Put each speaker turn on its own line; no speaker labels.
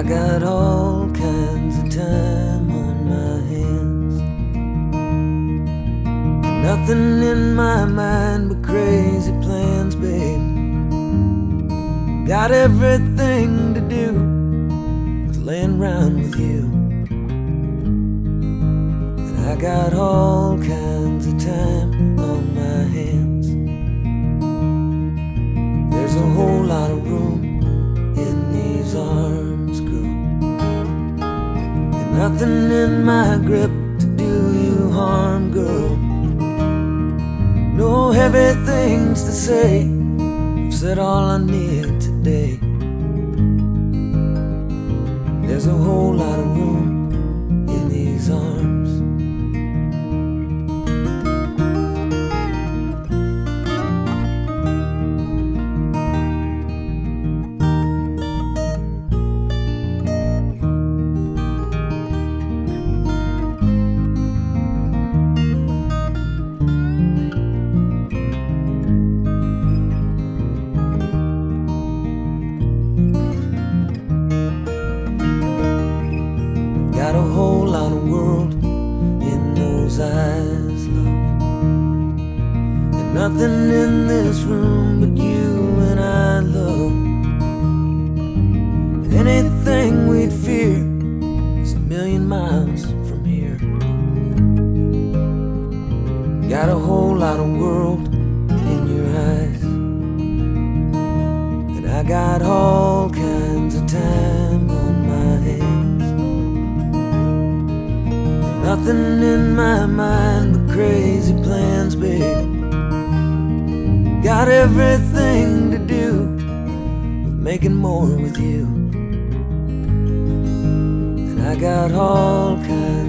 got all kinds of time on my hands. Nothing in my mind but crazy plans, babe. Got everything to do with laying around with you. And I got all kinds of time on my hands. There's a whole lot of room in these arms, girl, and nothing in my grip to do you harm, girl. No heavy things to say, I've said all I need today. There's a whole lot of room in these arms. Got a whole lot of world in those eyes, love, and nothing in this room but you and I, love. And anything we'd fear is a million miles from here. Got a whole lot of world in your eyes, and I got all kinds of time on my hands. Nothing in my mind but crazy plans, babe. Got everything to do with making more with you. And I got all kinds